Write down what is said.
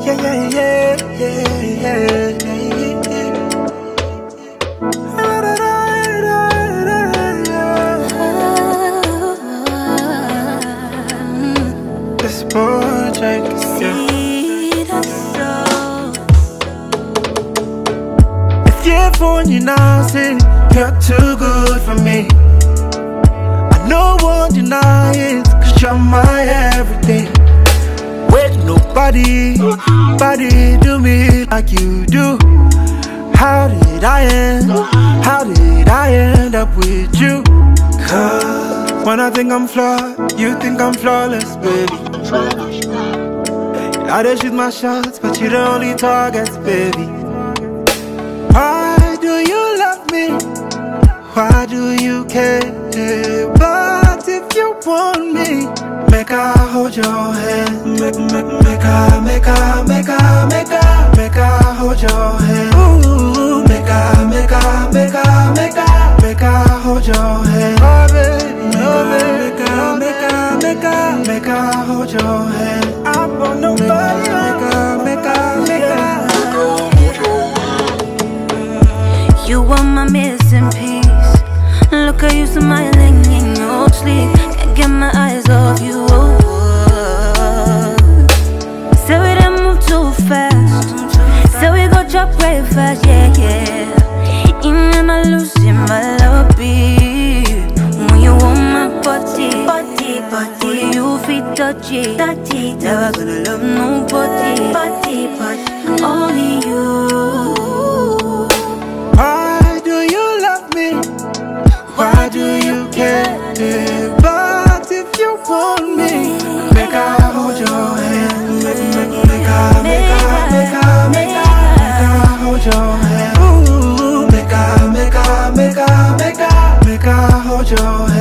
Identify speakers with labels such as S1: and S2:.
S1: Yeah, yeah, yeah, yeah, yeah, yeah. This boy, Jake, if you're phone you now, say you're too good for me. I no one deny it, cause you're my everything. Wait, nobody do me like you do. How did I end up with you? Cause when I think I'm flawed, you think I'm flawless, baby. I just shoot my shots, but you the only targets, baby. Why do you love me? Why do you care? But if you want me, make I hold your hand. Make I hold your hand. Ooh, make I hold your hand. Oh baby, oh baby, make I hold your hand. I want nobody. Make I.
S2: You are my missing piece. Look at you smiling in your sleep. Can't get my eyes off you. Say we done move too fast. Say we go drop right fast, yeah, yeah. And I losing my love beat. When you want my body, you feel touchy. Never gonna love nobody, only you.
S1: Why do you love me? Why do you care? But if you want me, make I hold your hand. Make I hold your hand. Ooh, make I hold your hand.